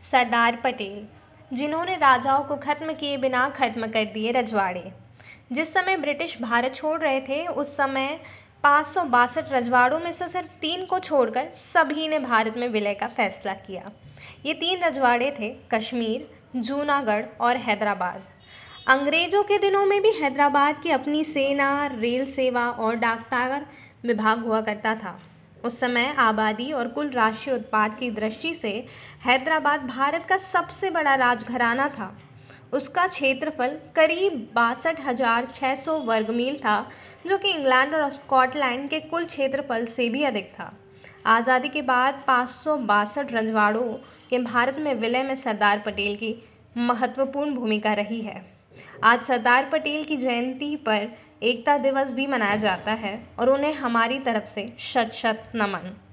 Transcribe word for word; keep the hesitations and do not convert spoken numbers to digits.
सरदार पटेल, जिन्होंने राजाओं को खत्म किए बिना खत्म कर दिए रजवाड़े। जिस समय ब्रिटिश भारत छोड़ रहे थे उस समय पाँच सौ बासठ रजवाड़ों में से सिर्फ तीन को छोड़कर सभी ने भारत में विलय का फैसला किया। ये तीन रजवाड़े थे कश्मीर, जूनागढ़ और हैदराबाद। अंग्रेजों के दिनों में भी हैदराबाद की अपनी सेना, रेल सेवा और डाकतार विभाग हुआ करता था। उस समय आबादी और कुल राष्ट्रीय उत्पाद की दृष्टि से हैदराबाद भारत का सबसे बड़ा राजघराना था। उसका क्षेत्रफल करीब बासठ हजार छः सौ वर्ग मील था, जो कि इंग्लैंड और स्कॉटलैंड के कुल क्षेत्रफल से भी अधिक था। आज़ादी के बाद पाँच सौ बासठ रजवाड़ों के भारत में विलय में सरदार पटेल की महत्वपूर्ण भूमिका रही है। आज सरदार पटेल की जयंती पर एकता दिवस भी मनाया जाता है और उन्हें हमारी तरफ से शत शत नमन।